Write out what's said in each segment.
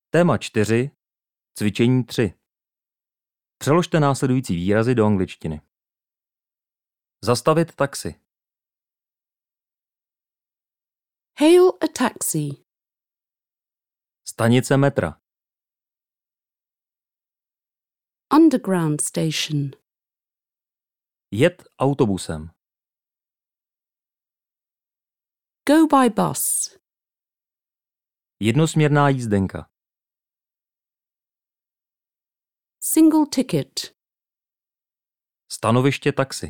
Téma 4. Cvičení 3. Přeložte následující výrazy do angličtiny. Zastavit taxi. Hail a taxi. Stanice metra. Underground station. Jet autobusem. Go by bus. Jednosměrná jízdenka. Single ticket. Stanoviště taxi.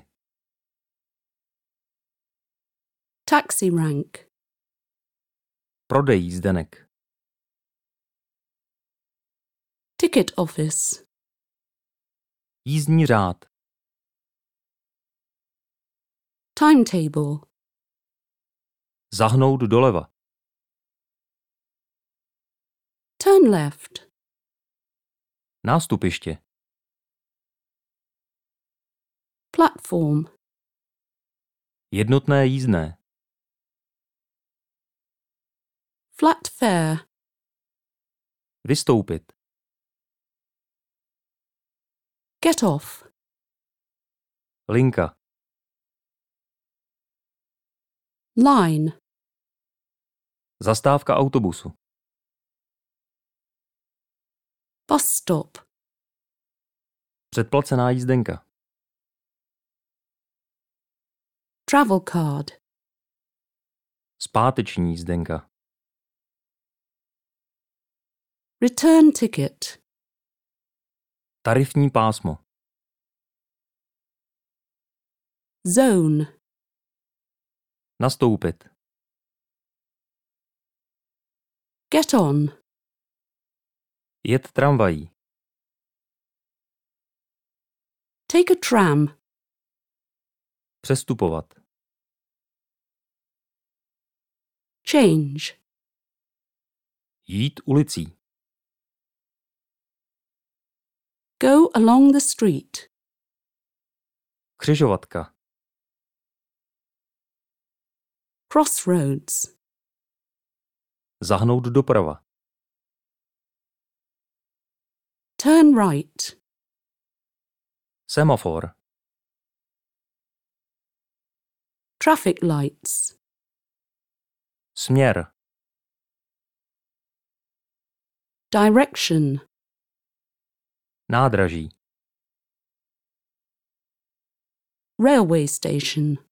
Taxi rank. Prodej jízdenek. Ticket office. Jízdní řád. Timetable. Zahnout doleva. Turn left. Nástupiště. Platform. Jednotné jízdné. Flat fare. Vystoupit. Get off. Linka. Line. Zastávka autobusu. Bus stop. Předplacená jízdenka. Travel card. Zpáteční jízdenka. Return ticket. Tarifní pásmo. Zone. Nastoupit. Get on. Jet tramvají. Take a tram. Přestupovat. Change. Jít ulicí. Go along the street. Křižovatka. Crossroads. Zahnout doprava. Turn right. Semafor. Traffic lights. Směr. Direction. Nádraží. Railway station.